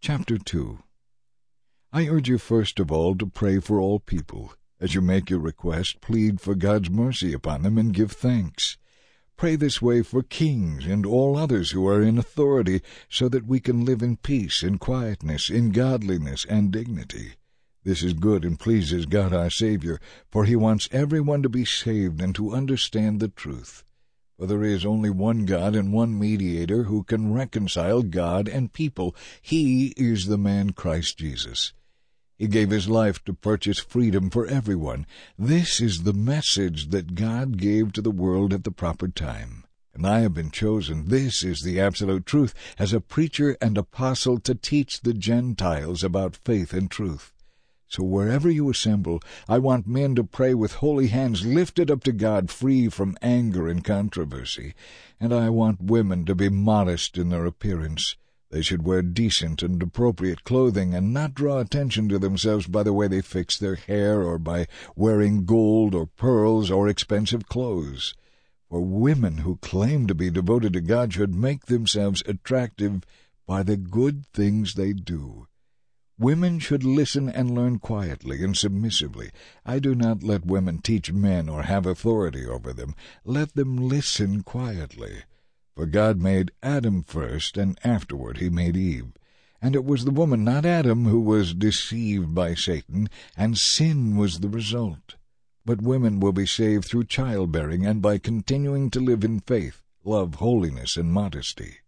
Chapter 2. I urge you first of all to pray for all people. As you make your request, plead for God's mercy upon them and give thanks. Pray this way for kings and all others who are in authority, so that we can live in peace and quietness, in godliness and dignity. This is good and pleases God our Savior, for he wants everyone to be saved and to understand the truth. For there is only one God and one mediator who can reconcile God and people. He is the man Christ Jesus. He gave his life to purchase freedom for everyone. This is the message that God gave to the world at the proper time. And I have been chosen, this is the absolute truth, as a preacher and apostle to teach the Gentiles about faith and truth. So wherever you assemble, I want men to pray with holy hands lifted up to God, free from anger and controversy. And I want women to be modest in their appearance. They should wear decent and appropriate clothing, and not draw attention to themselves by the way they fix their hair, or by wearing gold or pearls or expensive clothes. For women who claim to be devoted to God should make themselves attractive by the good things they do. Women should listen and learn quietly and submissively. I do not let women teach men or have authority over them. Let them listen quietly. For God made Adam first, and afterward he made Eve. And it was the woman, not Adam, who was deceived by Satan, and sin was the result. But women will be saved through childbearing and by continuing to live in faith, love, holiness, and modesty.